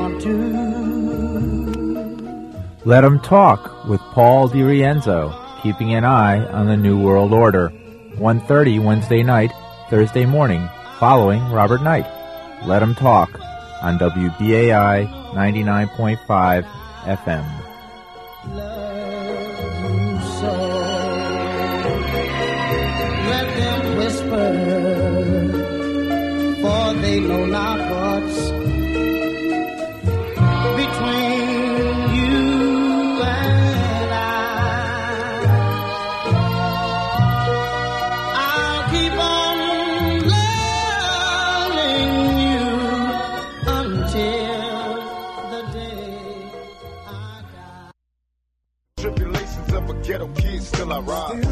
Let 'em Talk with Paul DiRienzo, keeping an eye on the New World Order. 1:30 Wednesday night, Thursday morning, following Robert Knight. Let 'em Talk on WBAI 99.5 FM. So let them whisper, for they know not what's between you and I'll keep on loving you until the day I die. Tribulations of a ghetto kid, still I rise.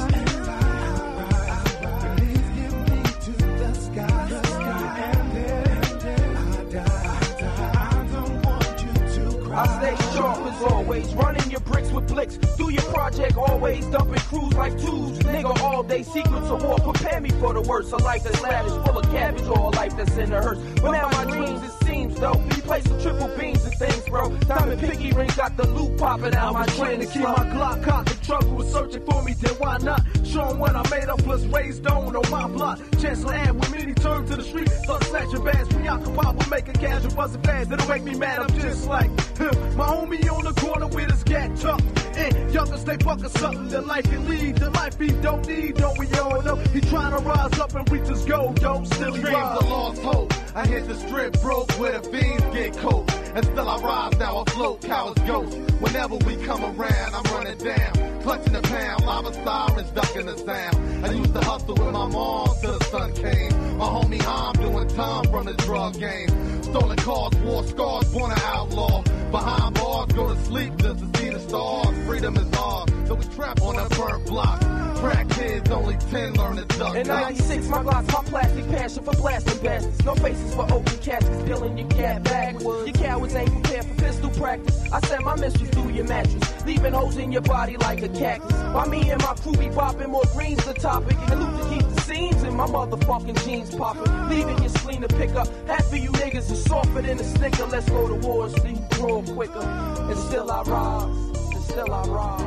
I stay sharp as always, running your bricks with blicks. Do your project always, dumping crews like twos. Nigga all day, secrets of war. Prepare me for the worst. A life that's lavish, full of cabbage, or a life that's in the hearse. But now my dreams, it seems though, we play some triple beams and things, bro. Diamond pinky ring got the loop popping out. My train to keep my Glock cocked. The truck was searching for me, then why not? Show 'em what I made up, plus raised on my block. Chancellor Ave, with many turn to the street. Start snatching bags, preoccupied with making cash and busting fast. It'll make me mad, I'm just like him. My homie on the corner with his gat tucked. And youngers, they buck or something. The life he lead, the life he don't need, don't we all know? He trying to rise up and reach his goal, don't still he Dreams rise. of lost hope. I hit the strip broke where the fiends get cold. And still I rise, now I float, cowards ghost. Whenever we come around, I'm running down. Clutching the pound, lava sirens ducking the sound. I used to hustle with my mom till the sun came. My homie Ham doing time from the drug game. Stolen cars, war scars, born an outlaw. Behind bars, go to sleep just to see the stars. Freedom is ours, so we trap on a burnt block. Crack kids, only 10 learn to duck. In 96, my glass, my plastic passion for blasting bastards. No faces for open caskets, peeling your cat backwards. Your cowards ain't prepared for pistol practice. I sent my mistress through your mattress, leaving holes in your body like a cactus. While me and my crew be bopping, more greens the topic. And loot to keep the scenes in my motherfucking jeans popping. Leaving your spleen to pick up. Half of you niggas is softer than a snicker. Let's go to war so you grow quicker. And still I rise, and still I rise.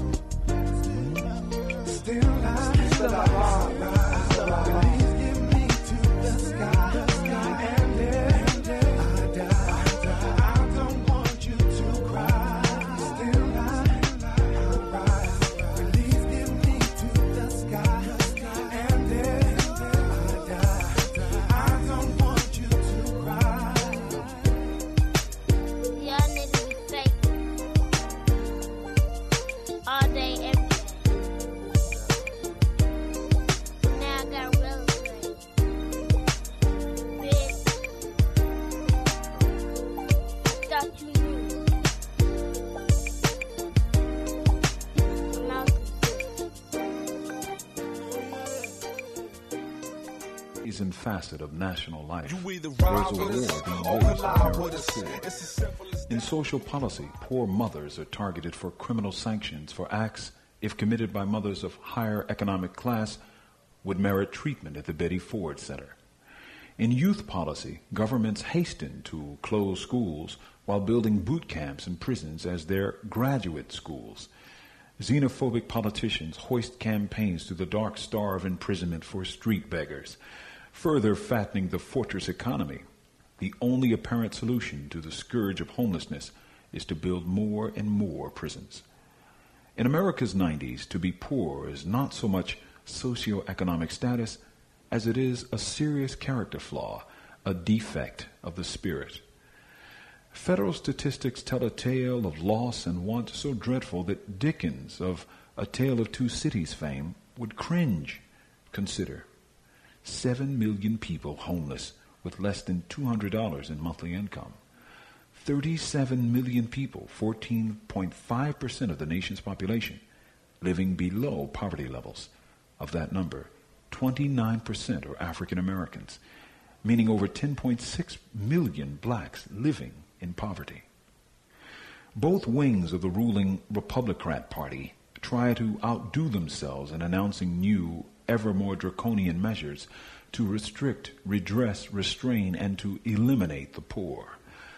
Still I rise, still I rise. Please give me to the sky, and then I die. I don't want you to cry. Still I rise. Please give me to the sky, and then I die. I don't want you to cry. Y'all niggas be fake all day, every day. Now I got real straight. Bitch, thought you knew. I'm out And facet of national life. You either There's a ride war with us being or waged lie on with America's us. poor. It's as simple as In social policy, poor mothers are targeted for criminal sanctions for acts, if committed by mothers of higher economic class, would merit treatment at the Betty Ford Center. In youth policy, governments hasten to close schools while building boot camps and prisons as their graduate schools. Xenophobic politicians hoist campaigns to the dark star of imprisonment for street beggars, further fattening the fortress economy. The only apparent solution to the scourge of homelessness is to build more and more prisons. In America's 90s, to be poor is not so much socioeconomic status as it is a serious character flaw, a defect of the spirit. Federal statistics tell a tale of loss and want so dreadful that Dickens, of A Tale of Two Cities fame, would cringe. Consider 7 million people homeless with less than $200 in monthly income. 37 million people, 14.5% of the nation's population, living below poverty levels. Of that number, 29% are African Americans, meaning over 10.6 million blacks living in poverty. Both wings of the ruling Republican Party try to outdo themselves in announcing new, ever more draconian measures to restrict, redress, restrain, and to eliminate the poor.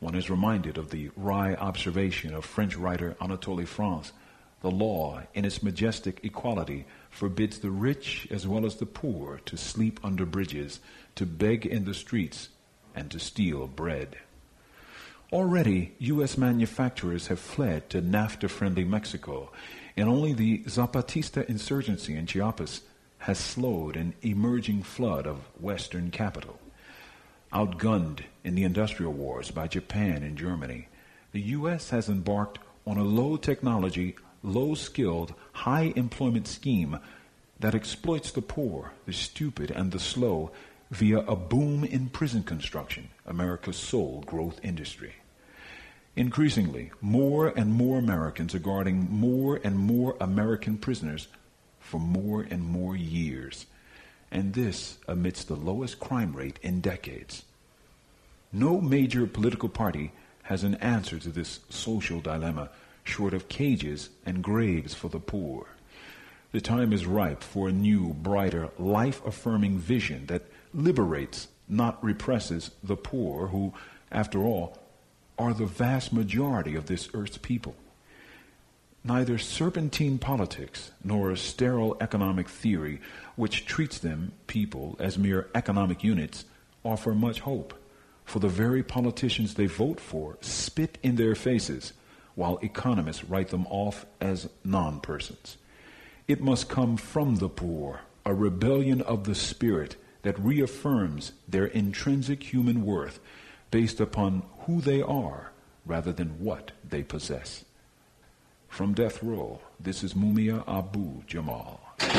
One is reminded of the wry observation of French writer Anatole France. The law, in its majestic equality, forbids the rich as well as the poor to sleep under bridges, to beg in the streets, and to steal bread. Already, U.S. manufacturers have fled to NAFTA-friendly Mexico, and only the Zapatista insurgency in Chiapas has slowed an emerging flood of Western capital. Outgunned in the industrial wars by Japan and Germany, the U.S. has embarked on a low-technology, low-skilled, high-employment scheme that exploits the poor, the stupid, and the slow via a boom in prison construction, America's sole growth industry. Increasingly, more and more Americans are guarding more and more American prisoners for more and more years, and this amidst the lowest crime rate in decades. No major political party has an answer to this social dilemma short of cages and graves for the poor. The time is ripe for a new, brighter, life-affirming vision that liberates, not represses, the poor who, after all, are the vast majority of this earth's people. Neither serpentine politics nor a sterile economic theory which treats them, people, as mere economic units offer much hope, for the very politicians they vote for spit in their faces, while economists write them off as non-persons. It must come from the poor, a rebellion of the spirit that reaffirms their intrinsic human worth based upon who they are rather than what they possess. From Death Row, this is Mumia Abu Jamal.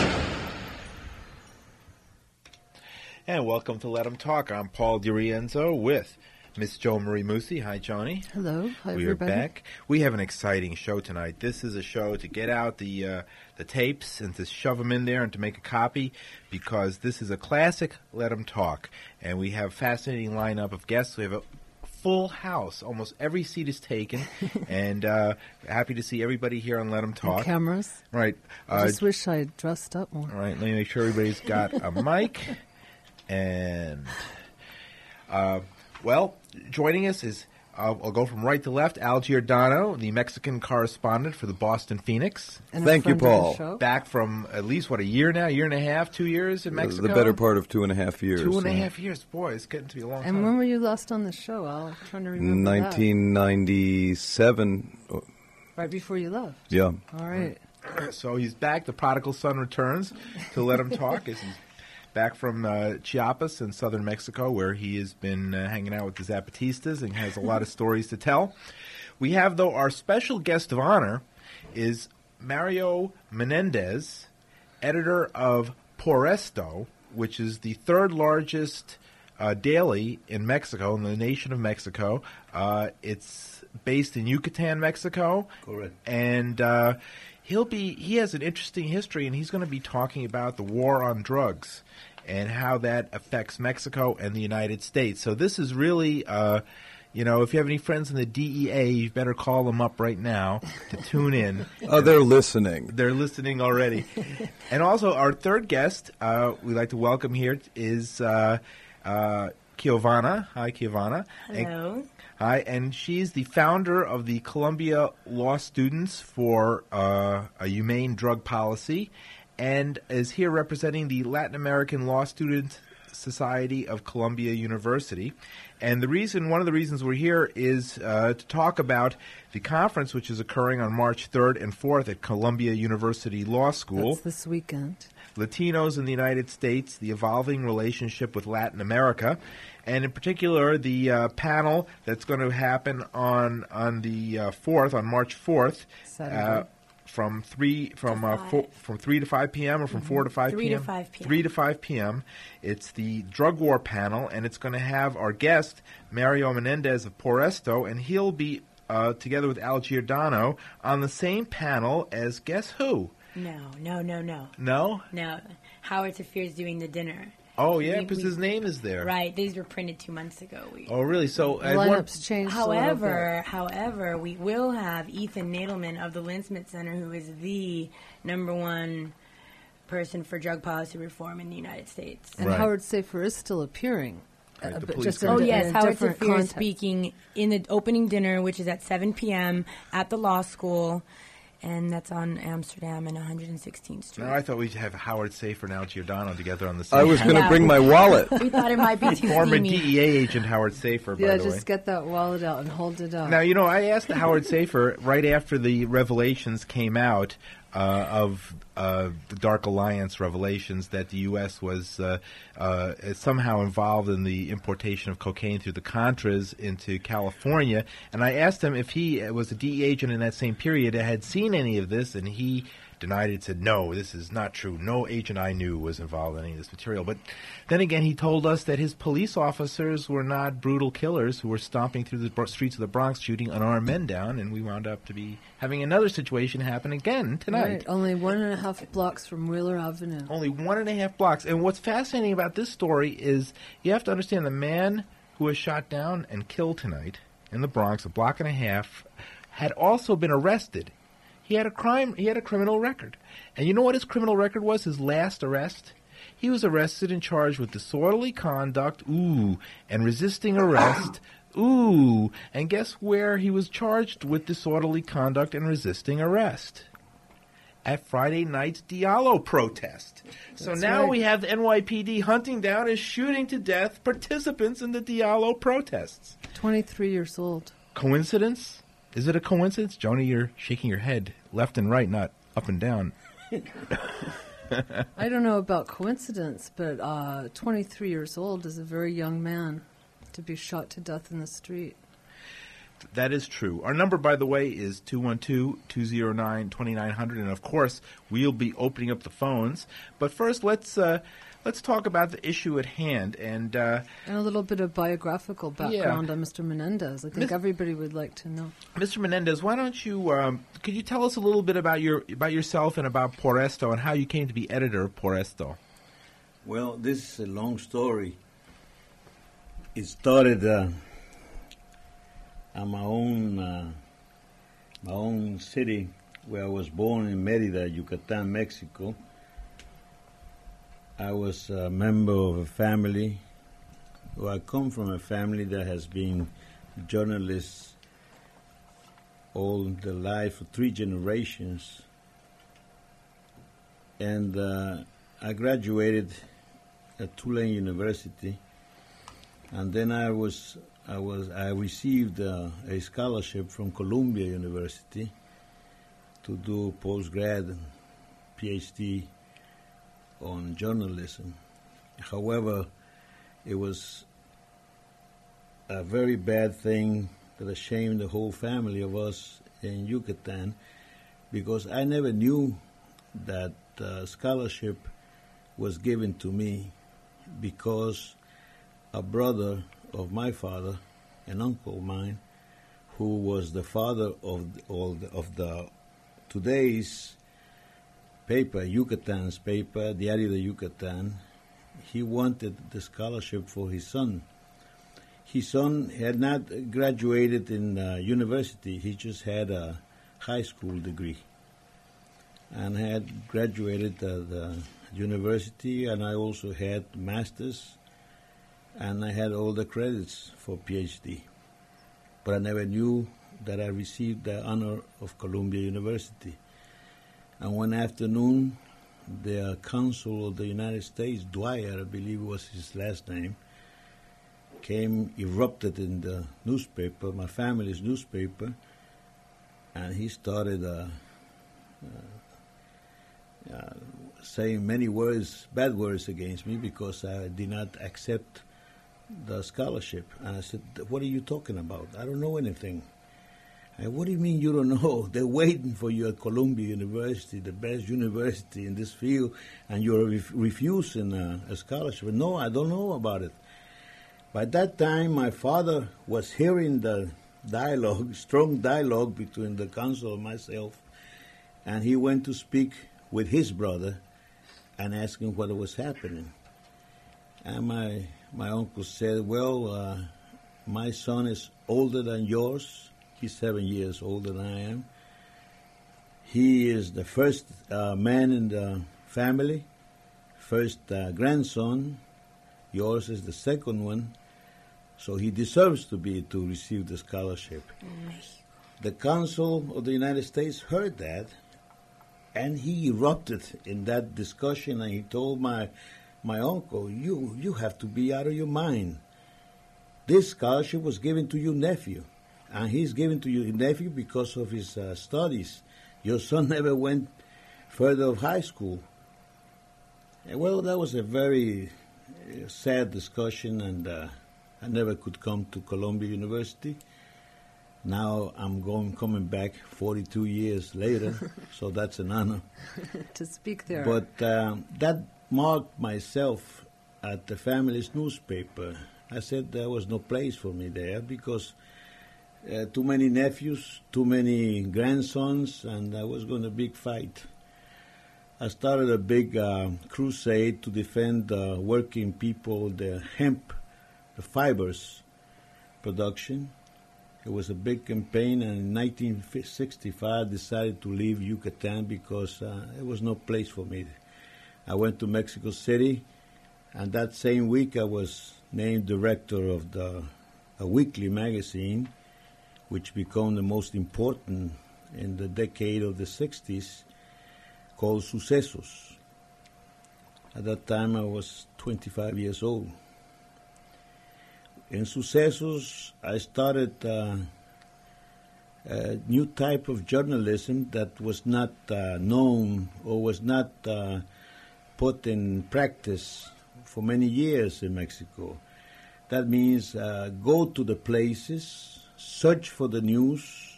And welcome to Let 'em Talk. I'm Paul DiRienzo with Miss Jo Marie Musi. Hi, Joni. Hello. Hi, We everybody. are back. We have an exciting show tonight. This is a show to get out the tapes and to shove them in there and to make a copy, because this is a classic Let 'em Talk. And we have a fascinating lineup of guests. We have a full house. Almost every seat is taken. And happy to see everybody here on Let 'em And Talk. cameras. Right. I just wish I had dressed up more. All right, let me make sure everybody's got a mic. And, well, joining us is, I'll go from right to left, Al Giordano, the Mexican correspondent for the Boston Phoenix. And a Thank you, friend of the Paul. show. Back from at least, a year now? Year and a half, 2 years in Mexico? The better part of 2.5 years. 2.5 years. Boy, it's getting to be a long And time. when were you last on the show, Al? I'm trying to remember that. 1997. Right before you left. Yeah. All right. So he's back. The prodigal son returns to Let Him Talk. He's back from Chiapas in southern Mexico, where he has been hanging out with the Zapatistas and has a lot of stories to tell. We have, though, our special guest of honor is Mario Menendez, editor of Por Esto, which is the third largest daily in Mexico, in the nation of Mexico. It's based in Yucatan, Mexico. Correct. And he has an interesting history, and he's going to be talking about the war on drugs and how that affects Mexico and the United States. So this is really, if you have any friends in the DEA, you better call them up right now to tune in. Oh, they're listening. They're listening already. And also, our third guest we'd like to welcome here is Kiovana. Hi, Kiovana. Hello. Hi, and she's the founder of the Columbia Law Students for a Humane Drug Policy, and is here representing the Latin American Law Student Society of Columbia University. And one of the reasons we're here is to talk about the conference, which is occurring on March 3rd and 4th at Columbia University Law School. That's this weekend. Latinos in the United States, the evolving relationship with Latin America, and in particular the panel that's going to happen on the 4th, on March 4th, Saturday. from 3 to 5 p.m. or from 4 to 5 p.m. 3 to 5 p.m. 3 to 5 p.m. It's the drug war panel, and it's going to have our guest Mario Menendez of Por Esto, and he'll be together with Al Giordano on the same panel as guess who? No. No? No. Howard Safir's doing the dinner. Oh, yeah, because his name is there. Right. These were printed 2 months ago. Oh, really? So, The lineup's changed a little bit. However, we will have Ethan Nadelman of the Lynn Smith Center, who is the #1 person for drug policy reform in the United States. And Right. Howard Safer is still appearing. Right, the but police just in Oh, a- in yes, a Howard different Safir is context. speaking in the opening dinner, which is at 7 p.m. at the law school, and that's on Amsterdam and 116th Street. No, I thought we'd have Howard Safer and Al Giordano together on the same. I was going to Yeah. bring my wallet. We thought it might be too Former steamy. DEA agent Howard Safer, by Yeah, the way. just get that wallet out and hold it up. Now, I asked Howard Safer right after the revelations came out of the Dark Alliance revelations that the U.S. was somehow involved in the importation of cocaine through the Contras into California. And I asked him if he was a DEA agent in that same period that had seen any of this, and he denied it, said, no, this is not true. No agent I knew was involved in any of this material. But then again, he told us that his police officers were not brutal killers who were stomping through the streets of the Bronx shooting unarmed men down, and we wound up to be having another situation happen again tonight. Right, only 1.5 blocks from Wheeler Avenue. Only 1.5 blocks. And what's fascinating about this story is you have to understand the man who was shot down and killed tonight in the Bronx, a block and a half, had also been arrested. He had a criminal record. And you know what his criminal record was, his last arrest? He was arrested and charged with disorderly conduct, and resisting arrest, and guess where he was charged with disorderly conduct and resisting arrest? At Friday night's Diallo protest. So That's now right. we have the NYPD hunting down and shooting to death participants in the Diallo protests. 23 years old. Coincidence? Is it a coincidence? Joni, you're shaking your head left and right, not up and down. I don't know about coincidence, but 23 years old is a very young man to be shot to death in the street. That is true. Our number, by the way, is 212-209-2900, and of course, we'll be opening up the phones. But first, let's talk about the issue at hand. And a little bit of biographical background on Mr. Menendez. I think Mis- everybody would like to know. Mr. Menendez, why don't you could you tell us a little bit about yourself and about Por Esto and how you came to be editor of Por Esto? Well, this is a long story. It started at my own city, where I was born in Mérida, Yucatán, Mexico. I was a member of a family. Well, I come from a family that has been journalists all their life, for 3 generations. And I graduated at Tulane University, and then I received a scholarship from Columbia University to do postgrad, PhD on journalism. However, it was a very bad thing that shamed the whole family of us in Yucatan, because I never knew that scholarship was given to me, because a brother of my father, an uncle of mine, who was the father of the today's paper, Yucatan's paper, Diario de Yucatan, he wanted the scholarship for his son. His son had not graduated in university. He just had a high school degree and had graduated the university, and I also had master's, and I had all the credits for PhD. But I never knew that I received the honor of Columbia University. And one afternoon, the consul of the United States, Dwyer, I believe was his last name, erupted in the newspaper, my family's newspaper, and he started saying many words, bad words against me, because I did not accept the scholarship. And I said, "What are you talking about? I don't know anything." "What do you mean you don't know? They're waiting for you at Columbia University, the best university in this field, and you're refusing a scholarship." "No, I don't know about it." By that time, my father was hearing the dialogue, strong dialogue between the consul and myself, and he went to speak with his brother and ask him what was happening. And my uncle said, "Well, my son is older than yours. He's 7 years older than I am. He is the first man in the family, first grandson. Yours is the second one. So he deserves to receive the scholarship. The Council of the United States heard that, and he erupted in that discussion, and he told my uncle, you have to be out of your mind. This scholarship was given to your nephew, and he's given to your nephew because of his studies. Your son never went further of high school. And well, that was a very sad discussion, and I never could come to Columbia University. Now I'm coming back 42 years later, so that's an honor. To speak there. But that marked myself at the family's newspaper. I said there was no place for me there because too many nephews, too many grandsons, and there was going to be a big fight. I started a big crusade to defend working people, the hemp, the fibers production. It was a big campaign, and in 1965 I decided to leave Yucatan because there was no place for me. I went to Mexico City, and that same week I was named director of a weekly magazine, which became the most important in the decade of the 60s, called Sucesos. At that time I was 25 years old. In Sucesos, I started a new type of journalism that was not known or was not put in practice for many years in Mexico. That means go to the places, search for the news,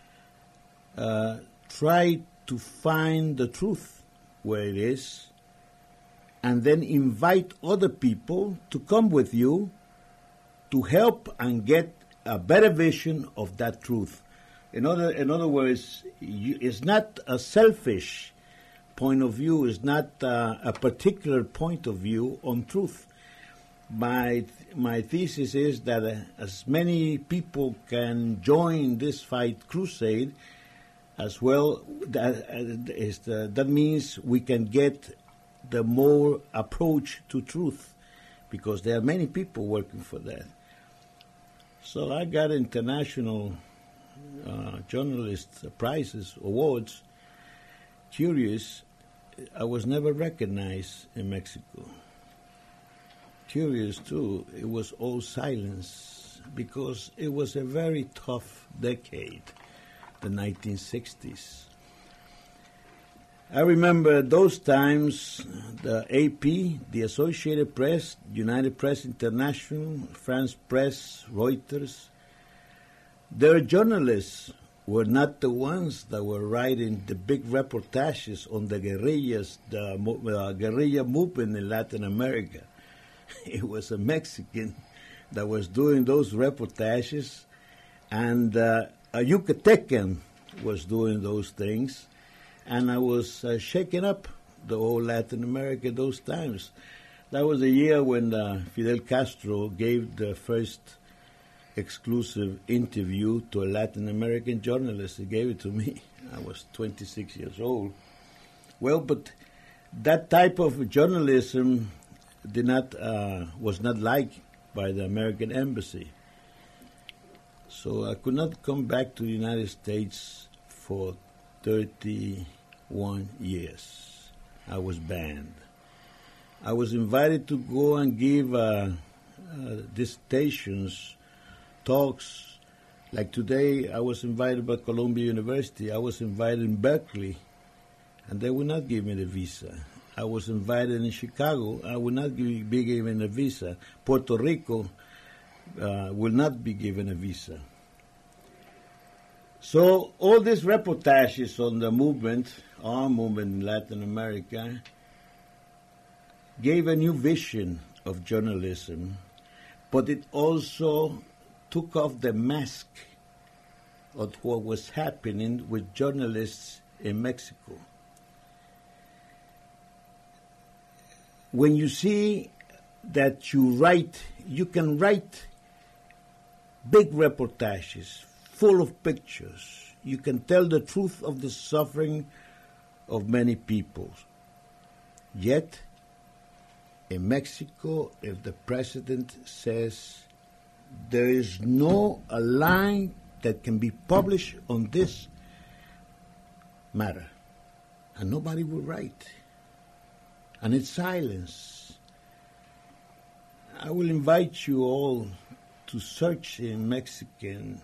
try to find the truth where it is, and then invite other people to come with you to help and get a better vision of that truth. In other words, it's not a selfish point of view, it's not a particular point of view on truth. My thesis is that as many people can join this fight crusade, as well, that means we can get the more approach to truth, because there are many people working for that. So I got international journalist prizes, awards. Curious, I was never recognized in Mexico. Curious too, it was all silence, because it was a very tough decade, the 1960s. I remember those times, the AP, the Associated Press, United Press International, France Press, Reuters, their journalists were not the ones that were writing the big reportages on the guerrillas, the guerrilla movement in Latin America. It was a Mexican that was doing those reportages, and a Yucatecan was doing those things. And I was shaking up the whole Latin America those times. That was the year when Fidel Castro gave the first exclusive interview to a Latin American journalist. He gave it to me. I was 26 years old. Well, but that type of journalism was not liked by the American embassy. So I could not come back to the United States for 31 years. I was banned. I was invited to go and give dissertations, talks. Like today, I was invited by Columbia University. I was invited in Berkeley, and they would not give me the visa. I was invited in Chicago. I would not be given a visa. Puerto Rico will not be given a visa. So all these reportages on the movement, our movement in Latin America, gave a new vision of journalism, but it also took off the mask of what was happening with journalists in Mexico. When you see that you can write big reportages full of pictures. You can tell the truth of the suffering of many people. Yet, in Mexico, if the president says there is no a line that can be published on this matter. And nobody will write. And it's silence. I will invite you all to search in Mexican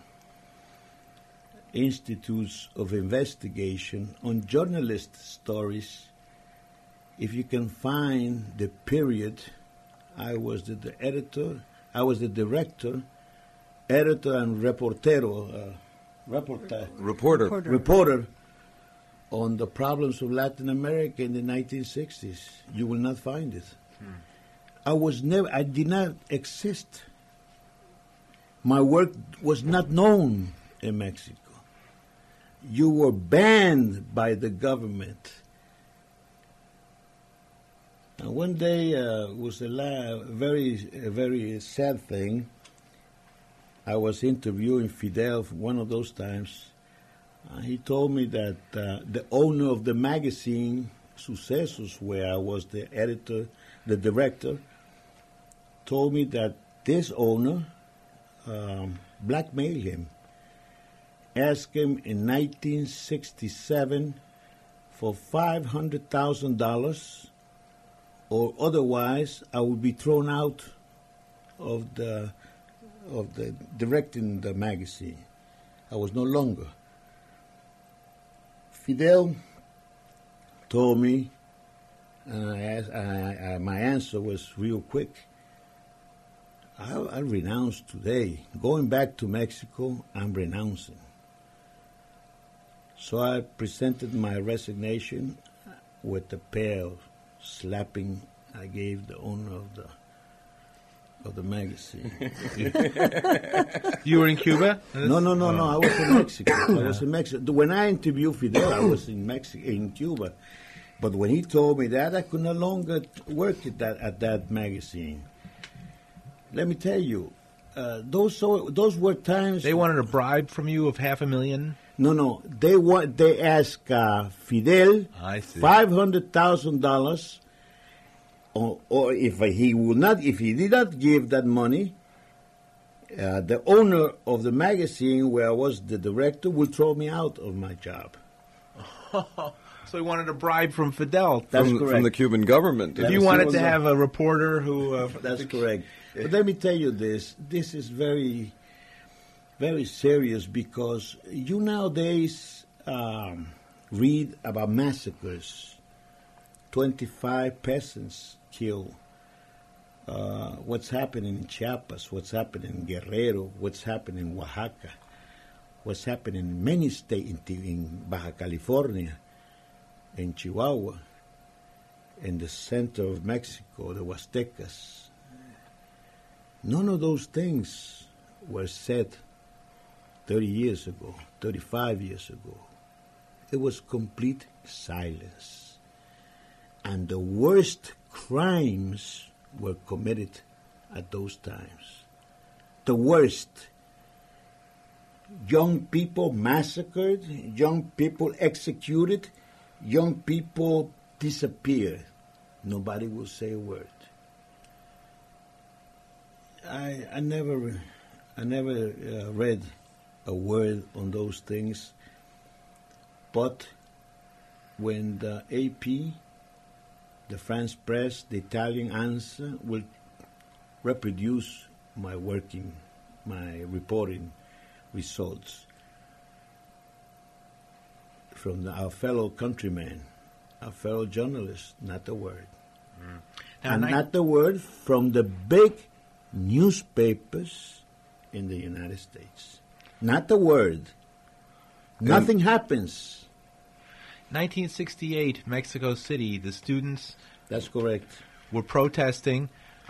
institutes of investigation on journalist stories. If you can find the period, I was the editor, I was the director, editor and reporter on the problems of Latin America in the 1960s. You will not find it. I did not exist. My work was not known in Mexico. You were banned by the government. And one day was a very sad thing. I was interviewing Fidel one of those times. He told me that the owner of the magazine Sucesos, where I was the editor, the director, told me that this owner blackmailed him, asked him in 1967 for $500,000, or otherwise I would be thrown out of the directing the magazine. I was no longer. Fidel told me, and my answer was real quick. I renounce today. Going back to Mexico, I'm renouncing. So I presented my resignation with a pair of slapping I gave the owner of the magazine. You were in Cuba? No. I was in Mexico. When I interviewed Fidel, I was in Cuba. But when he told me that, I could no longer work at that magazine. Let me tell you, those were times. They wanted a bribe from you of $500,000? No. They asked Fidel $500,000. Or if he did not give that money, the owner of the magazine where I was the director will throw me out of my job. So he wanted a bribe from Fidel. That's correct. From the Cuban government. If you wanted to have a reporter who... That's correct. But let me tell you this. This is very, very serious because you nowadays read about massacres. 25 peasants killed. What's happening in Chiapas, what's happening in Guerrero, what's happening in Oaxaca, what's happening in many states, in Baja California, in Chihuahua, in the center of Mexico, the Huastecas. None of those things were said 30 years ago, 35 years ago. It was complete silence. And the worst crimes were committed at those times. The worst. Young people massacred, young people executed, young people disappeared. Nobody will say a word. I never read a word on those things, but when the AP, the France press, the Italian answer will reproduce my reporting results from our fellow countrymen, our fellow journalists, not a word. And not a word from the big newspapers in the United States. Not a word. Nothing happens. 1968, Mexico City, the students... That's correct. ...were protesting.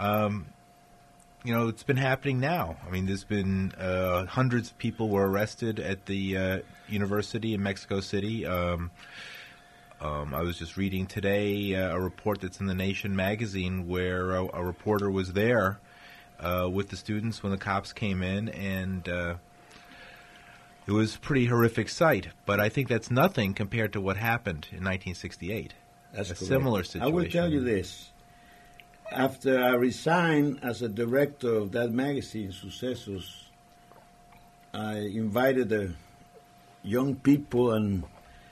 It's been happening now. I mean, there's been hundreds of people were arrested at the university in Mexico City. I was just reading today a report that's in The Nation magazine where a reporter was there with the students when the cops came in, and it was a pretty horrific sight. But I think that's nothing compared to what happened in 1968. That's a correct. Similar situation. I will tell you this. after I resigned as a director of that magazine, Sucesos, I invited the young people and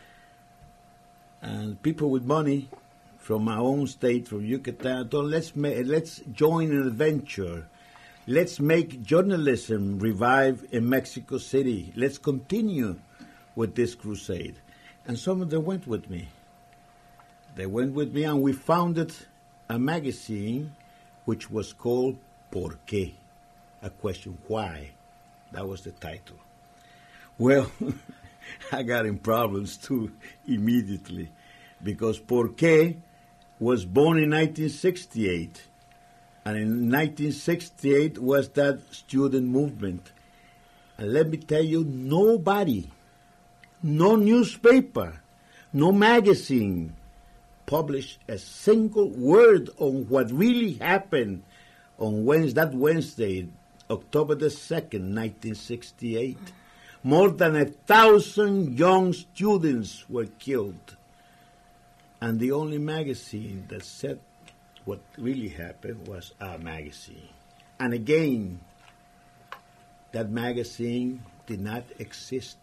people with money from my own state, from Yucatan. I thought, let's join an adventure. Let's make journalism revive in Mexico City. Let's continue with this crusade. And some of them went with me. They went with me, and we founded a magazine which was called ¿Por qué? A question, why? That was the title. Well, I got in problems too immediately, because ¿Por qué? Was born in 1968. And in 1968 was that student movement. And let me tell you, nobody, no newspaper, no magazine published a single word on what really happened on that Wednesday, October the 2nd, 1968. More than 1,000 young students were killed. And the only magazine that said what really happened was our magazine. And again, that magazine did not exist.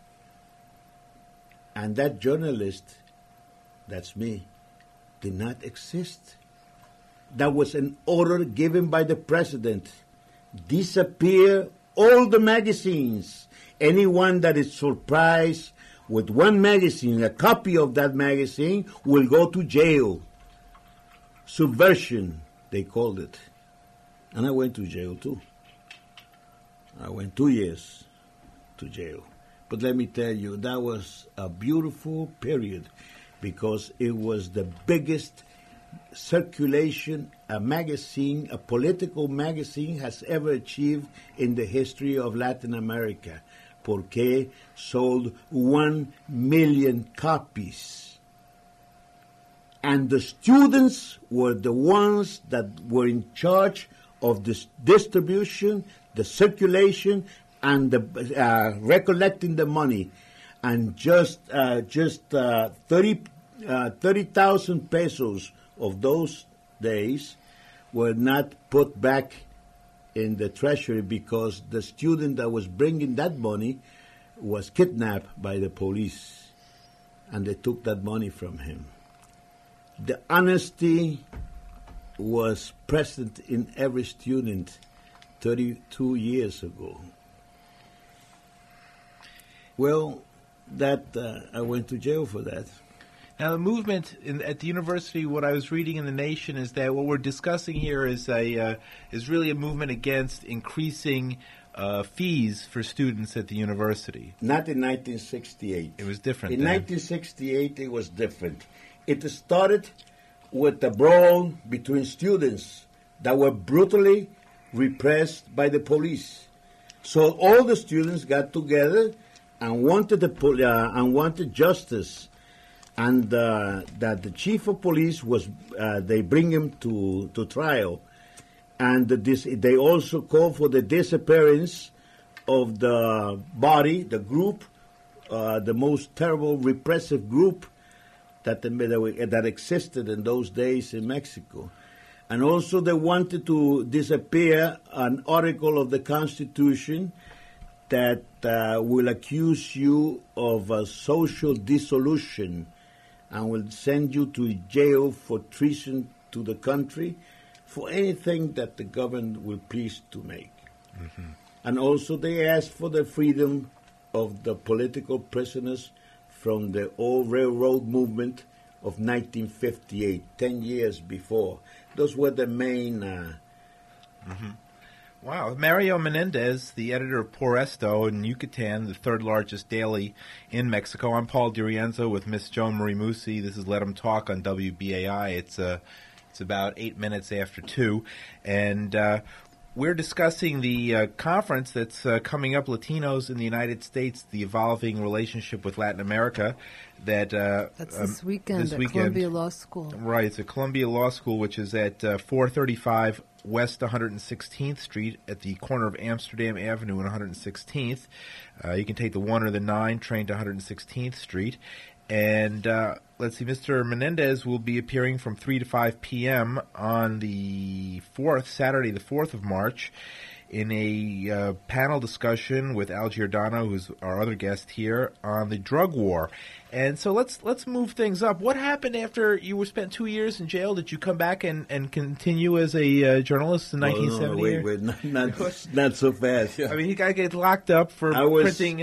And that journalist, that's me, did not exist. That was an order given by the president. Disappear all the magazines. Anyone that is surprised with one magazine, a copy of that magazine, will go to jail. Subversion, they called it. And I went to jail too. I went 2 years to jail. But let me tell you, that was a beautiful period, because it was the biggest circulation a magazine, a political magazine, has ever achieved in the history of Latin America. ¿Por qué? Sold 1 million copies. And the students were the ones that were in charge of the distribution, the circulation, and the recollecting the money. And just 30,000 pesos of those days were not put back in the treasury, because the student that was bringing that money was kidnapped by the police, and they took that money from him. The honesty was present in every student 32 years ago. Well, that I went to jail for that. Now, the movement at the university, what I was reading in The Nation, is that what we're discussing here is really a movement against increasing fees for students at the university. Not in 1968. It was different In then. 1968, it was different. It started with a brawl between students that were brutally repressed by the police. So all the students got together and wanted wanted justice. And that the chief of police was, they bring him to trial. And they also called for the disappearance of the body, the group, the most terrible repressive group that existed in those days in Mexico. And also they wanted to disappear an article of the Constitution that will accuse you of social dissolution and will send you to jail for treason to the country, for anything that the government will please to make. Mm-hmm. And also they asked for the freedom of the political prisoners from the old railroad movement of 1958, 10 years before. Those were the main... Mm-hmm. Wow. Mario Menendez, the editor of Por Esto in Yucatan, the third largest daily in Mexico. I'm Paul DiRienzo with Miss Joan Marie Musi. This is Let 'em Talk on WBAI. It's about 8 minutes after 2. And we're discussing the conference that's coming up, Latinos in the United States, the evolving relationship with Latin America. That's this weekend at Columbia Law School. Right. It's at Columbia Law School, which is at 435 West 116th Street at the corner of Amsterdam Avenue and 116th. You can take the 1 or the 9 train to 116th Street. And let's see, Mr. Menendez will be appearing from 3 to 5 p.m. on the 4th, Saturday the 4th of March, in a panel discussion with Al Giordano, who's our other guest here, on the drug war. And so let's move things up. What happened after you were spent 2 years in jail? Did you come back and continue as a journalst in 1970? No, not so fast. I mean, he got to get locked up for printing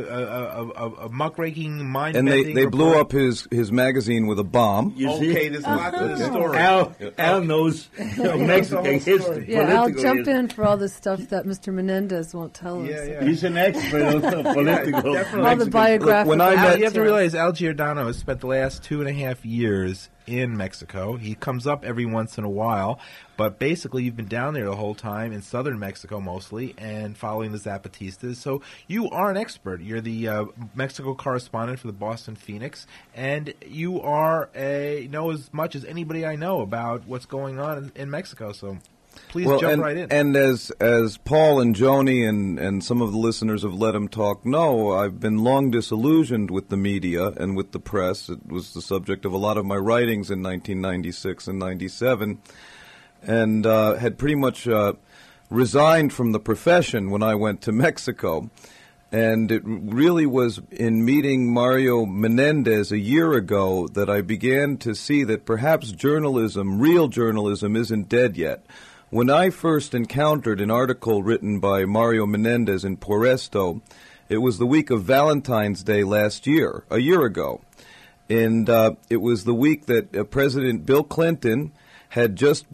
a muckraking, mind-bending And they blew up his magazine with a bomb. Okay, there's a lot to the story. Al knows Mexican history. Yeah, I'll jump in for all the stuff that Mr. Menendez won't tell us. Yeah. He's an expert on political. All the biographical. You have to realize Al Giordano has spent the last 2.5 years in Mexico. He comes up every once in a while, but basically you've been down there the whole time in southern Mexico mostly and following the Zapatistas. So you are an expert. You're the Mexico correspondent for the Boston Phoenix, and you know as much as anybody I know about what's going on in Mexico. So please jump right in. And as Paul and Joni and some of the listeners of Let 'Em Talk know, I've been long disillusioned with the media and with the press. It was the subject of a lot of my writings in 1996 and 97, and had pretty much resigned from the profession when I went to Mexico. And it really was in meeting Mario Menendez a year ago that I began to see that perhaps journalism, real journalism, isn't dead yet. When I first encountered an article written by Mario Menendez in Por Esto, it was the week of Valentine's Day last year, a year ago. And it was the week that President Bill Clinton had just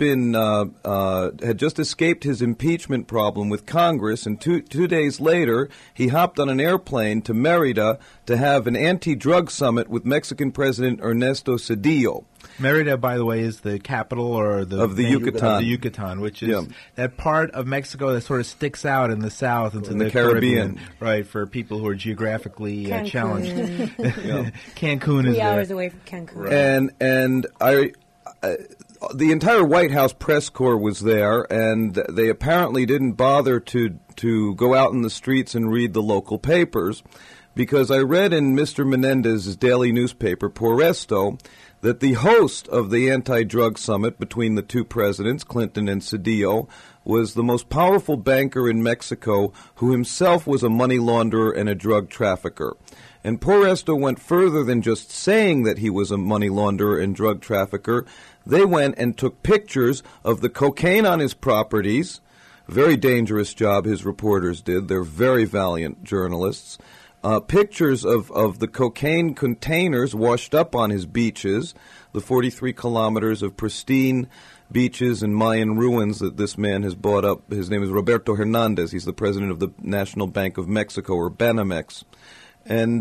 escaped his impeachment problem with Congress, and two days later he hopped on an airplane to Merida to have an anti-drug summit with Mexican President Ernesto Zedillo. Merida, by the way, is the capital of the Yucatan, which is that part of Mexico that sort of sticks out in the south into the Caribbean. Right, for people who are geographically challenged. Cancun. Cancun is 3 hours away from Cancun. Right. And the entire White House press corps was there, and they apparently didn't bother to go out in the streets and read the local papers, because I read in Mr. Menendez's daily newspaper, Por Esto, that the host of the anti-drug summit between the two presidents, Clinton and Zedillo, was the most powerful banker in Mexico who himself was a money launderer and a drug trafficker. And Por Esto went further than just saying that he was a money launderer and drug trafficker. They went and took pictures of the cocaine on his properties. Very dangerous job his reporters did. They're very valiant journalists. Pictures of the cocaine containers washed up on his beaches, the 43 kilometers of pristine beaches and Mayan ruins that this man has bought up. His name is Roberto Hernandez. He's the president of the National Bank of Mexico, or Banamex. And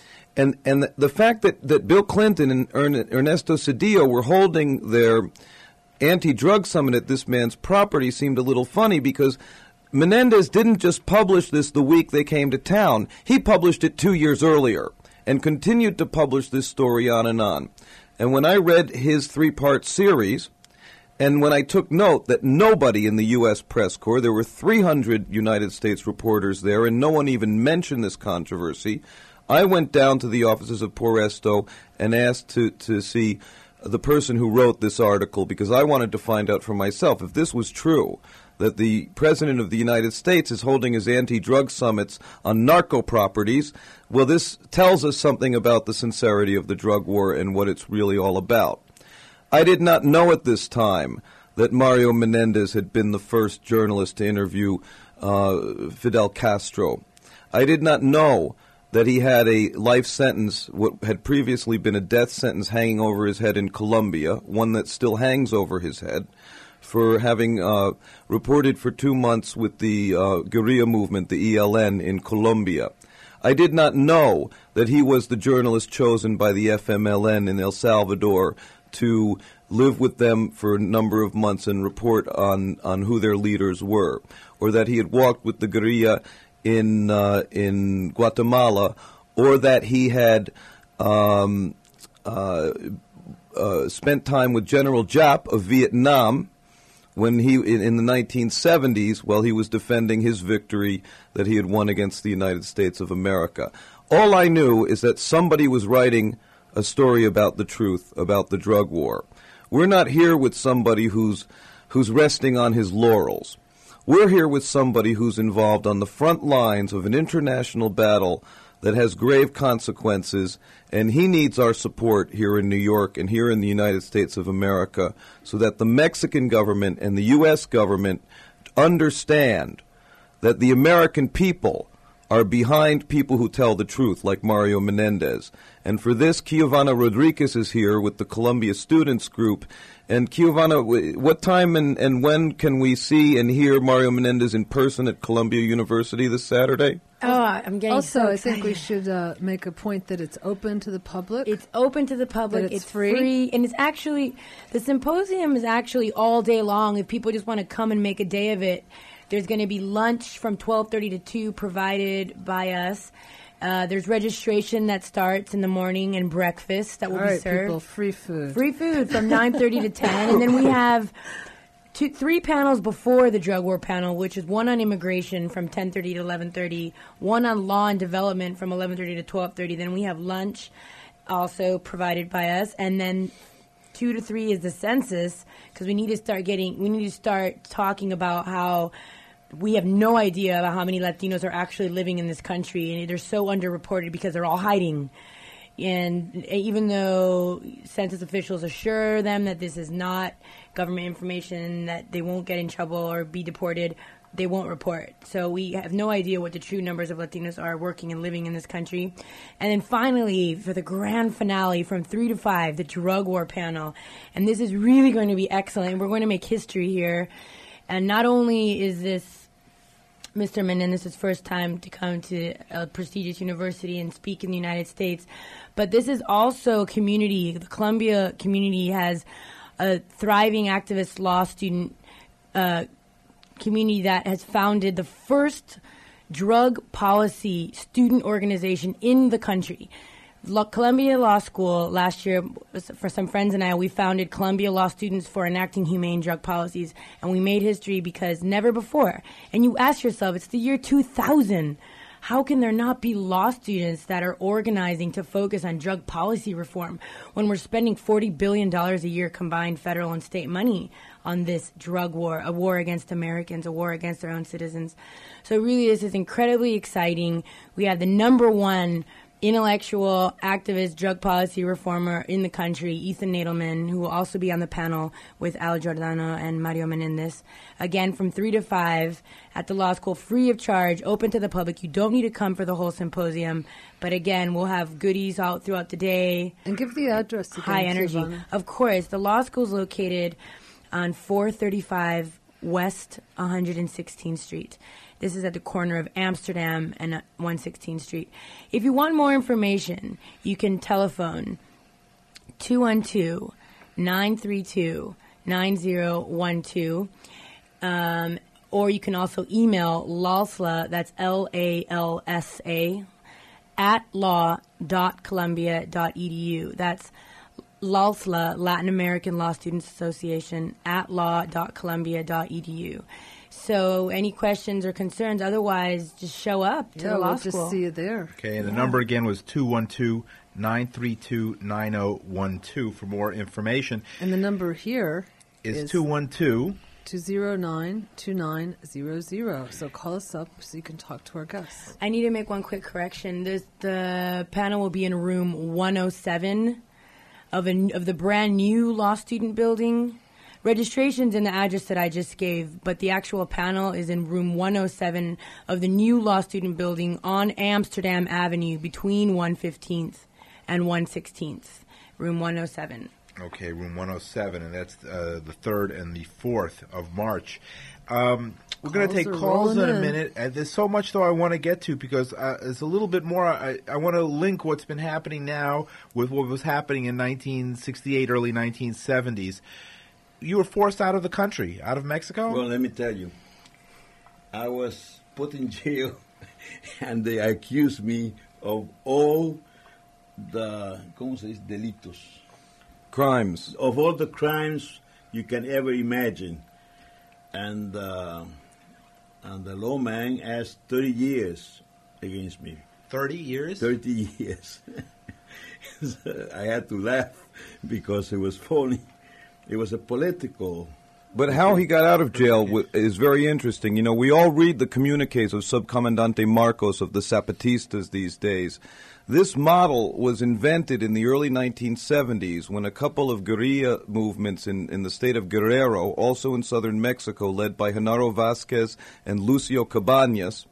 the fact that Bill Clinton and Ernesto Zedillo were holding their anti-drug summit at this man's property seemed a little funny, because Menendez didn't just publish this the week they came to town. He published it 2 years earlier and continued to publish this story on and on. And when I read his 3-part series, and when I took note that nobody in the U.S. press corps, there were 300 United States reporters there, and no one even mentioned this controversy, I went down to the offices of Por Esto and asked to see the person who wrote this article, because I wanted to find out for myself if this was true, that the President of the United States is holding his anti-drug summits on narco properties. Well, this tells us something about the sincerity of the drug war and what it's really all about. I did not know at this time that Mario Menendez had been the first journalist to interview Fidel Castro. I did not know that he had a life sentence, what had previously been a death sentence, hanging over his head in Colombia, one that still hangs over his head, for having reported for 2 months with the guerrilla movement, the ELN, in Colombia. I did not know that he was the journalist chosen by the FMLN in El Salvador to live with them for a number of months and report on who their leaders were, or that he had walked with the guerrilla in Guatemala, or that he had spent time with General Giap of Vietnam, when he in the 1970s, while he was defending his victory that he had won against the United States of America. All I knew is that somebody was writing a story about the truth, about the drug war. We're not here with somebody who's resting on his laurels. We're here with somebody who's involved on the front lines of an international battle that has grave consequences, and he needs our support here in New York and here in the United States of America so that the Mexican government and the U.S. government understand that the American people are behind people who tell the truth, like Mario Menendez. And for this, Giovanna Rodriguez is here with the Columbia Students Group. And Giovanna, what time and when can we see and hear Mario Menendez in person at Columbia University this Saturday? Oh, I'm getting Also, so I excited. think we should make a point that it's open to the public. It's open to the public. That it's it's free? and it's actually the symposium is actually all day long. If people just want to come and make a day of it, there's going to be lunch from 12:30 to 2 provided by us. There's registration that starts in the morning and breakfast that will All be right, served. people, free food. Free food from 9:30 to 10, and then we have three panels before the drug war panel, which is one on immigration from 10:30 to 11:30, one on law and development from 11:30 to 12:30. Then we have lunch, also provided by us, and then 2 to 3 is the census, because we need to start talking about how we have no idea about how many Latinos are actually living in this country, and they're so underreported because they're all hiding. And even though census officials assure them that this is not government information, that they won't get in trouble or be deported, they won't report. So we have no idea what the true numbers of Latinos are working and living in this country. And then finally, for the grand finale from 3 to 5, the drug war panel. And this is really going to be excellent. We're going to make history here. And not only is this Mr. Menendez's first time to come to a prestigious university and speak in the United States, but this is also a community. The Columbia community has a thriving activist law student community that has founded the first drug policy student organization in the country. Columbia Law School last year, for some friends and I, we founded Columbia Law Students for Enacting Humane Drug Policies, and we made history because never before. And you ask yourself, it's the year 2000. How can there not be law students that are organizing to focus on drug policy reform when we're spending $40 billion a year combined federal and state money on this drug war, a war against Americans, a war against our own citizens? So really, this is incredibly exciting. We have the number one intellectual, activist, drug policy reformer in the country, Ethan Nadelman, who will also be on the panel with Al Giordano and Mario Menendez. Again, from 3 to 5 at the law school, free of charge, open to the public. You don't need to come for the whole symposium. But again, we'll have goodies out throughout the day. And give the address again, High energy. Giovanna. Of course, the law school is located on 435 West 116th Street. This is at the corner of Amsterdam and 116th Street. If you want more information, you can telephone 212-932-9012. Or you can also email LALSA, that's LALSA, at law.columbia.edu. That's LALSLA, Latin American Law Students Association, at law.columbia.edu. So any questions or concerns, otherwise just show up to the law we'll school. just see you there. Okay, and the number again was 212-932-9012 for more information. And the number here Is 212 209-2900. So call us up so you can talk to our guests. I need to make one quick correction. The panel will be in room 107 of the brand new law student building. Registration's in the address that I just gave, but the actual panel is in room 107 of the new law student building on Amsterdam Avenue between 115th and 116th, room 107. Okay, room 107, and that's the 3rd and the 4th of March. We're going to take are calls in rolling a in. minute. And there's so much, though, I want to get to because there's a little bit more. I want to link what's been happening now with what was happening in 1968, early 1970s. You were forced out of the country, out of Mexico? Well, let me tell you. I was put in jail, and they accused me of all the, ¿cómo se dice? Delitos. Crimes. Of all the crimes you can ever imagine. and the lawman asked 30 years against me. 30 years? 30 years. I had to laugh because it was phony. It was a political. But how he got out of jail is very interesting. You know, we all read the communiques of Subcomandante Marcos of the Zapatistas these days. This model was invented in the early 1970s when a couple of guerrilla movements in the state of Guerrero, also in southern Mexico, led by Genaro Vasquez and Lucio Cabañas,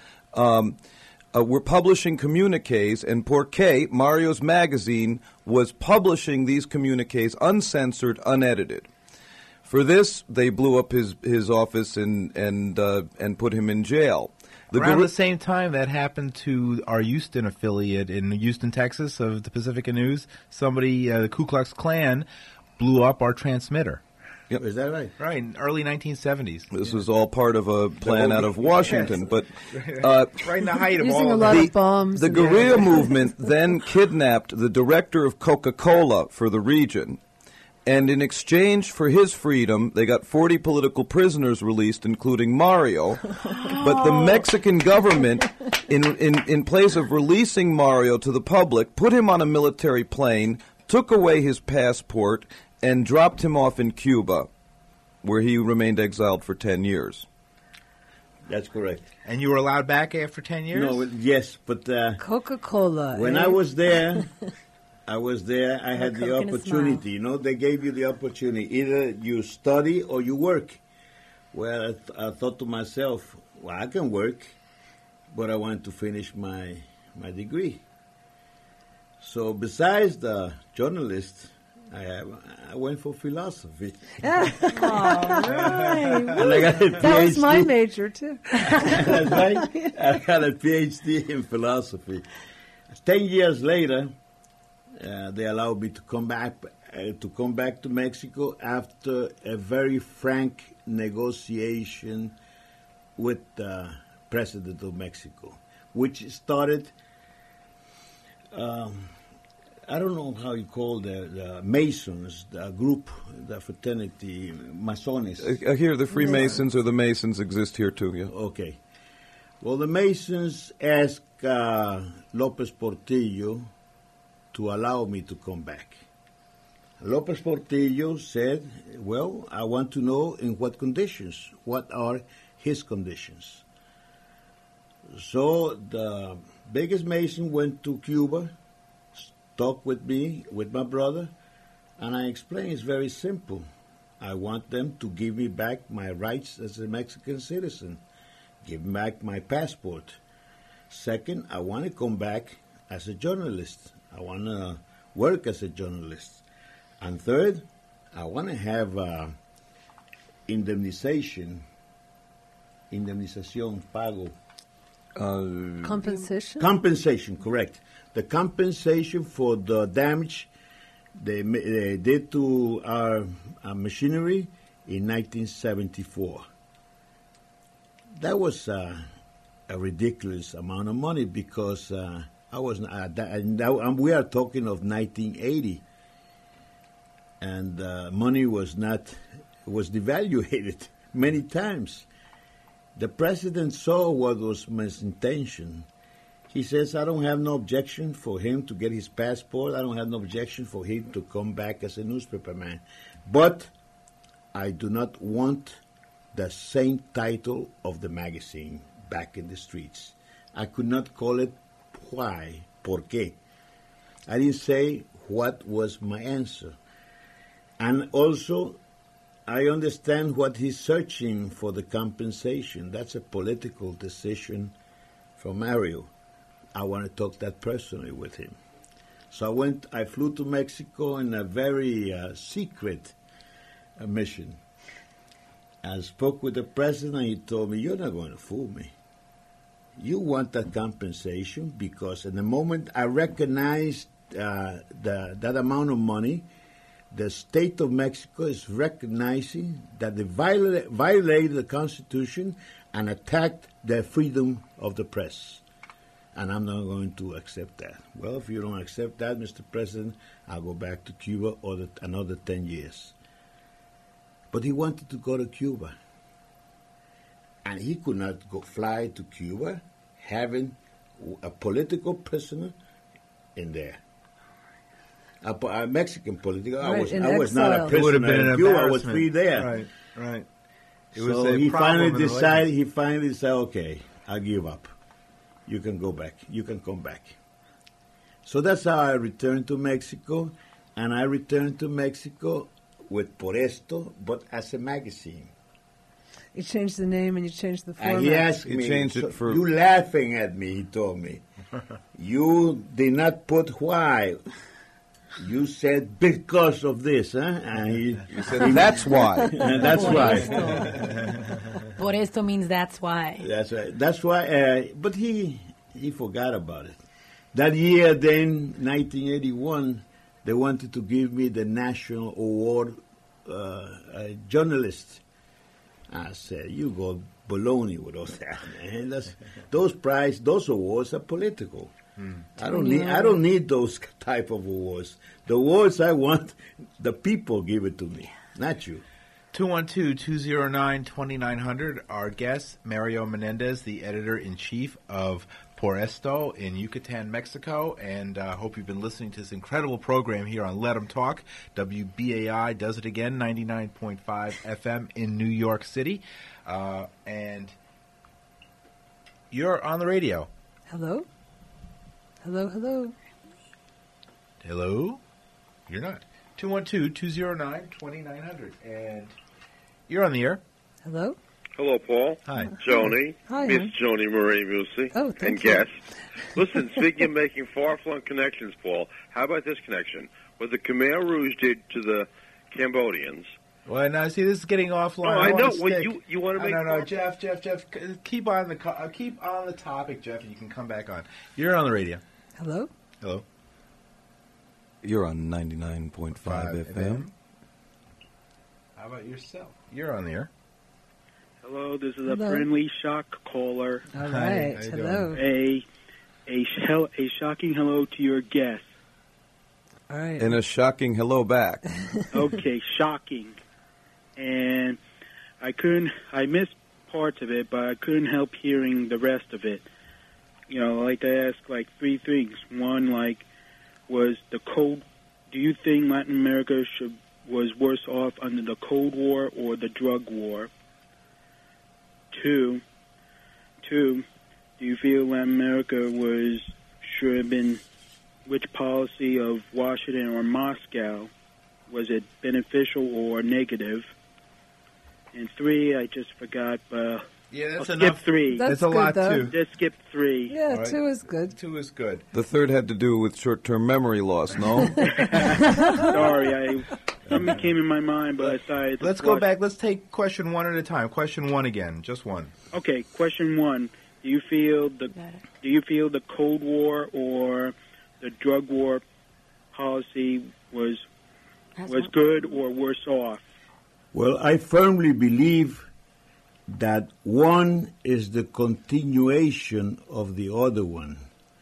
were publishing communiques, and Porque, Mario's magazine, was publishing these communiques uncensored, unedited. For this, they blew up his office and put him in jail. Around the same time that happened to our Houston affiliate in Houston, Texas, of the Pacifica News, somebody, the Ku Klux Klan, blew up our transmitter. Yep. Is that right? Right, in early 1970s. This was all part of a plan out of Washington, Yes. but right in the height of Using all a of lot that. of bombs. the and guerrilla everything. movement then kidnapped the director of Coca-Cola for the region. And in exchange for his freedom, they got 40 political prisoners released, including Mario. But the Mexican government, in place of releasing Mario to the public, put him on a military plane, took away his passport, and dropped him off in Cuba, where he remained exiled for 10 years. That's correct. And you were allowed back after 10 years? No, yes, but Coca-Cola. when I was there, I had the Coke and a opportunity. You know, they gave you the opportunity. Either you study or you work. Well, I thought to myself, well, I can work, but I want to finish my degree. So besides the journalist, I went for philosophy. All right. And I got a That was my PhD. major, too. That's right. I got a PhD in philosophy. 10 years later, they allowed me to come back to Mexico after a very frank negotiation with the president of Mexico, which started. I don't know how you call the Masons, the group, the fraternity, Masones. Here, the Freemasons or the Masons exist here too, yeah. Okay. Well, the Masons asked Lopez Portillo to allow me to come back. Lopez Portillo said, well, I want to know in what conditions. What are his conditions? So the biggest Mason went to Cuba, talked with me, with my brother, and I explained it's very simple. I want them to give me back my rights as a Mexican citizen, give me back my passport. Second, I want to come back as a journalist. I want to work as a journalist. And third, I want to have indemnización, pago. Compensation? Compensation, correct. The compensation for the damage they did to our machinery in 1974. That was a ridiculous amount of money because I was and we are talking of 1980, and money was devaluated many times. The president saw what was my intention. He says, I don't have no objection for him to get his passport. I don't have no objection for him to come back as a newspaper man. But I do not want the same title of the magazine back in the streets. I could not call it why, por qué. I didn't say what was my answer. And also, I understand what he's searching for, the compensation. That's a political decision from Mario. I want to talk that personally with him. So I flew to Mexico in a very secret mission. I spoke with the president, and he told me, you're not going to fool me. You want that compensation because in the moment I recognized that amount of money, the state of Mexico is recognizing that they violated the Constitution and attacked the freedom of the press. And I'm not going to accept that. Well, if you don't accept that, Mr. President, I'll go back to Cuba another 10 years. But he wanted to go to Cuba. and he could not fly to Cuba, having a political prisoner in there. A Mexican political. I was not a It would have been prisoner an in Cuba. I was embarrassment. free there. Right, right. It was So a he problem finally in the decided. He finally said, "Okay, I'll give up. You can go back. You can come back." So that's how I returned to Mexico, and I returned to Mexico with Por Esto, but as a magazine. You changed the name and you changed the format. And he asked He me, changed it for- "You laughing at me?" He told me, "You did not put why." You said because of this, huh? And he said, "That's why." And that's why. Por esto means that's why. That's right. That's why. But he forgot about it. That year, then, 1981, they wanted to give me the National Award journalist. I said, "You go baloney with all that, man. Those awards are political. I don't need those type of awards. The awards I want, the people give it to me, not you." 212-209-2900. Our guest, Mario Menendez, the editor-in-chief of Por Esto in Yucatan, Mexico. And I hope you've been listening to this incredible program here on Let 'em Talk. WBAI does it again, 99.5 FM in New York City. And you're on the radio. Hello? Hello, hello. Hello? You're not. 212-209-2900. And you're on the air. Hello? Hello, Paul. Hi. Joni. Hi, Miss hon. Joni Marie Musi. Oh, thank and you. guests. Listen, speaking of making far-flung connections, Paul, how about this connection? What the Khmer Rouge did to the Cambodians. Well, now see, this is getting offline. Oh, I know. wanna Well, stick- you want to make... No, Jeff, keep on the topic, Jeff, and you can come back on. You're on the radio. Hello? Hello. You're on 99.5 FM. How about yourself? You're on the air. Hello, this is Hello. a friendly shock caller. All Hi, right. how you Hello. A shocking hello to your guest. All right. And a shocking hello back. Okay, shocking. And I missed parts of it, but I couldn't help hearing the rest of it. You know, I'd like to ask like three things. One, like, was the Cold, do you think Latin America was worse off under the Cold War or the drug war? Two, do you feel Latin America should have been, which policy of Washington or Moscow, was it beneficial or negative? And three, I just forgot, Yeah, that's I'll enough. skip three. That's It's a good, lot, though. too. Just skip three. Yeah, All right. 2 is good. 2 is good. The third had to do with short-term memory loss, no? Sorry, something came in my mind, but I decided to Let's go flush. back. Let's take question one at a time. Question one again. Just one. Okay, question one: Do you feel the Cold War or the drug war policy was good or worse off? Well, I firmly believe that one is the continuation of the other one.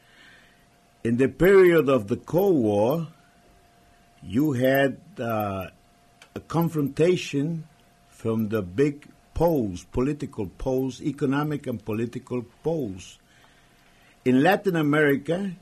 In the period of the Cold War, you had a confrontation from the big poles, political poles, economic and political poles. In Latin America,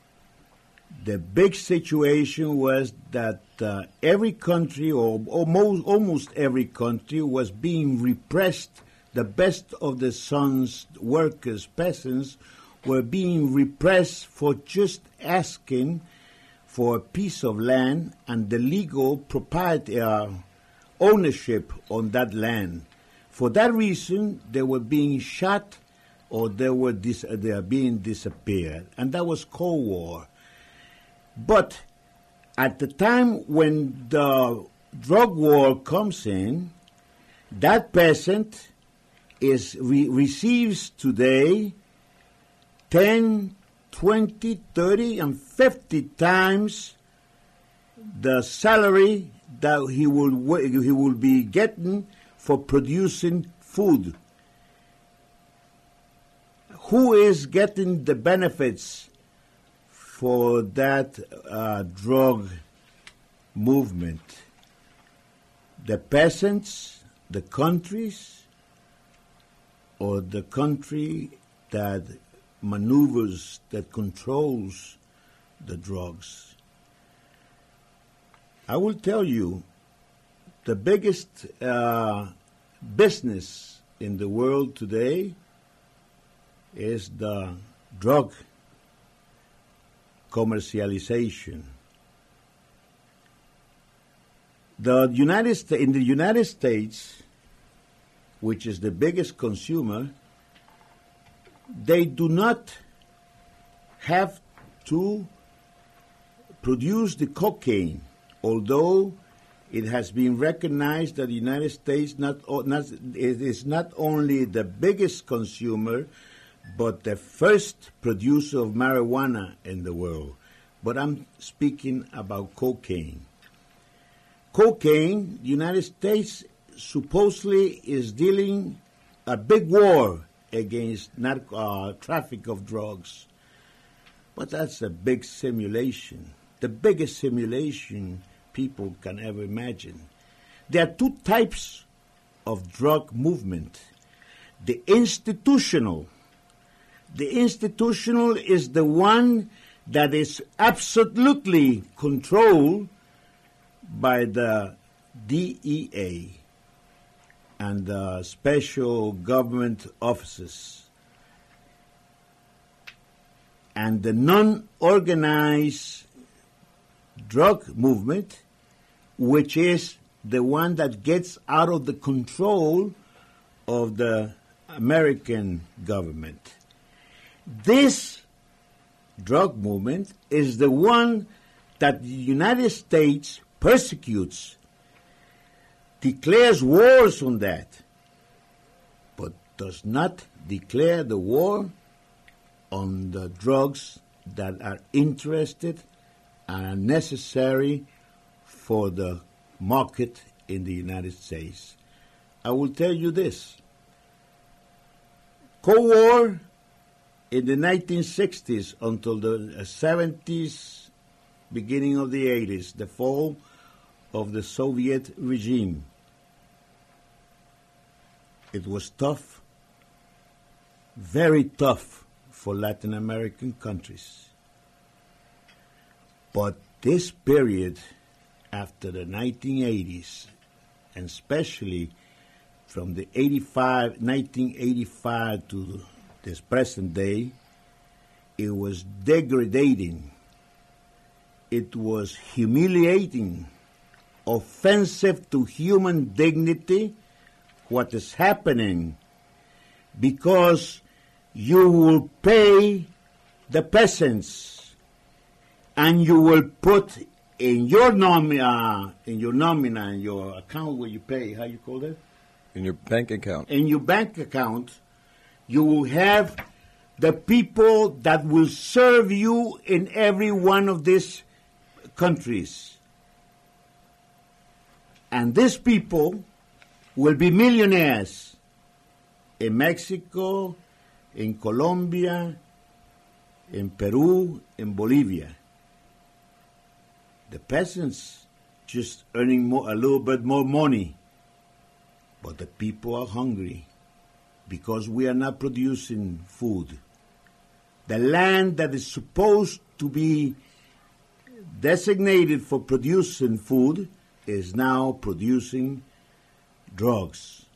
the big situation was that every country, or almost every country, was being repressed. The best of the sons, workers, peasants, were being repressed for just asking for a piece of land and the legal propriety, ownership on that land. For that reason, they were being shot or they are being disappeared. And that was Cold War. But at the time when the drug war comes in, that peasant receives today 10, 20, 30, and 50 times the salary that he will be getting for producing food. Who is getting the benefits for that drug movement? The peasants, the countries, or the country that maneuvers, that controls the drugs. I will tell you, the biggest business in the world today is the drug commercialization. In the United States, which is the biggest consumer, they do not have to produce the cocaine, although it has been recognized that the United States is not only the biggest consumer, but the first producer of marijuana in the world. But I'm speaking about cocaine. Cocaine, the United States supposedly is dealing a big war against traffic of drugs. But that's a big simulation, the biggest simulation people can ever imagine. There are two types of drug movement. The institutional. The institutional is the one that is absolutely controlled by the DEA and the special government offices. And the non-organized drug movement, which is the one that gets out of the control of the American government. This drug movement is the one that the United States persecutes, declares wars on that, but does not declare the war on the drugs that are interested and are necessary for the market in the United States. I will tell you this. Cold War in the 1960s until the 70s, beginning of the 80s, the fall of the Soviet regime. It was tough, very tough for Latin American countries. But this period after the 1980s, and especially from the 1985 to this present day, it was degrading. It was humiliating, offensive to human dignity, what is happening, because you will pay the peasants and you will put in your nomina, in your account where you pay, how you call that? In your bank account. In your bank account, you will have the people that will serve you in every one of these countries. And these people will be millionaires in Mexico, in Colombia, in Peru, in Bolivia. The peasants just earning a little bit more money. But the people are hungry because we are not producing food. The land that is supposed to be designated for producing food is now producing drugs.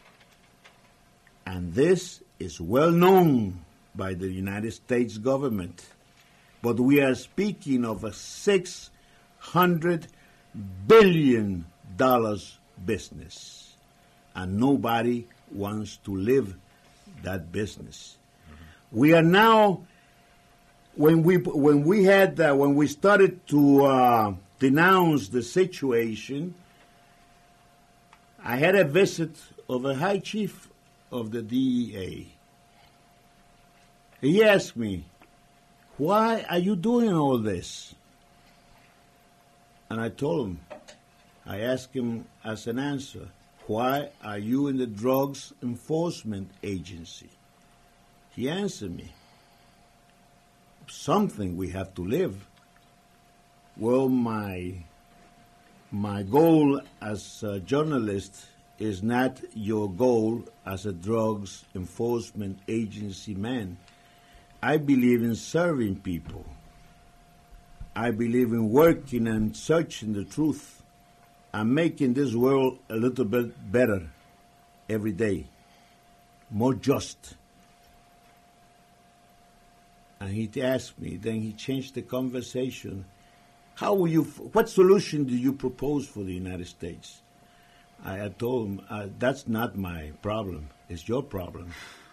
And this is well known by the United States government. But we are speaking of a $600 billion business. And nobody wants to live that business. Mm-hmm. We are now, when we started to denounce the situation, I had a visit of a high chief of the DEA. He asked me, "Why are you doing all this?" And I told him, I asked him as an answer, "Why are you in the Drugs Enforcement Agency?" He answered me, "Something we have to live." Well, my goal as a journalist is not your goal as a drugs enforcement agency man. I believe in serving people. I believe in working and searching the truth and making this world a little bit better every day, more just. And he asked me, then he changed the conversation. What solution do you propose for the United States? I told him, that's not my problem, it's your problem.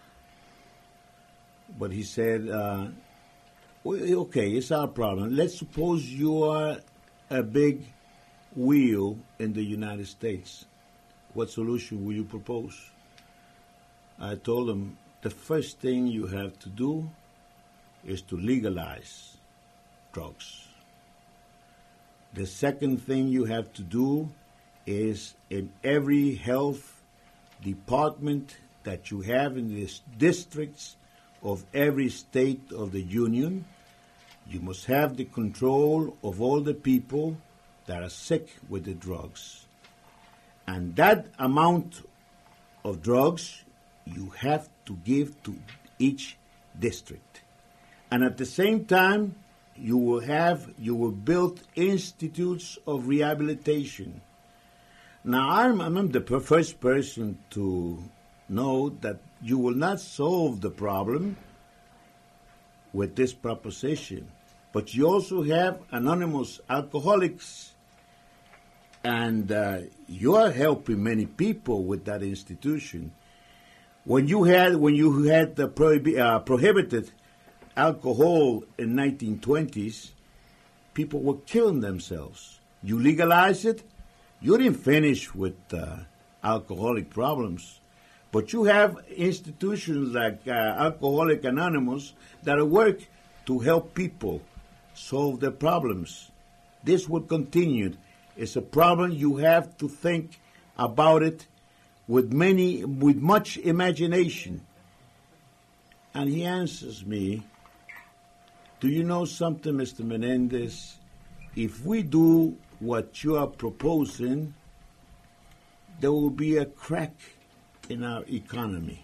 But he said, well, okay, it's our problem. Let's suppose you are a big wheel in the United States. What solution will you propose? I told him, the first thing you have to do is to legalize drugs. The second thing you have to do is in every health department that you have in the districts of every state of the union, you must have the control of all the people that are sick with the drugs. And that amount of drugs you have to give to each district. And at the same time, you will build institutes of rehabilitation. Now, I'm the first person to know that you will not solve the problem with this proposition, but you also have anonymous alcoholics, and you are helping many people with that institution. When you had the prohibited alcohol in 1920s, people were killing themselves. You legalize it. You didn't finish with alcoholic problems, but you have institutions like Alcoholic Anonymous that work to help people solve their problems. This will continue. It's a problem you have to think about it with much imagination. And he answers me, do you know something, Mr. Menendez? If we do what you are proposing, there will be a crack in our economy.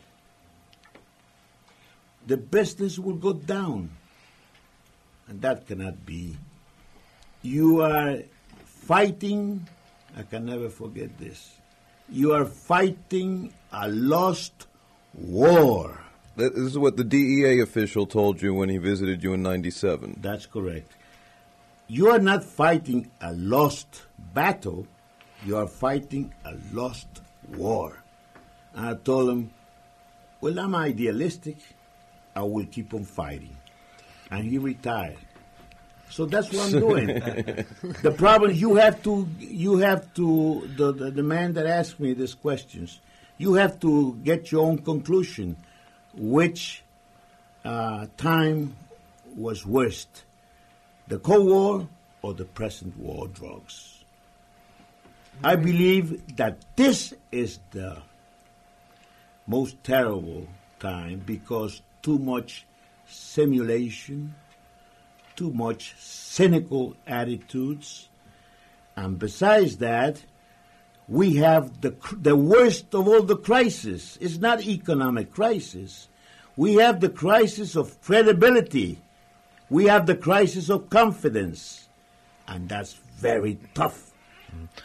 The business will go down. And that cannot be. You are fighting, I can never forget this, you are fighting a lost war. This is what the DEA official told you when he visited you in 97. That's correct. You are not fighting a lost battle, you are fighting a lost war. And I told him, well, I'm idealistic, I will keep on fighting. And he retired. So that's what I'm doing. The problem, you have to, the man that asked me these questions, you have to get your own conclusion. Which time was worst, the Cold War or the present war on drugs? I believe that this is the most terrible time because too much simulation, too much cynical attitudes, and besides that, we have the worst of all the crises. It's not economic crisis. We have the crisis of credibility. We have the crisis of confidence. And that's very tough.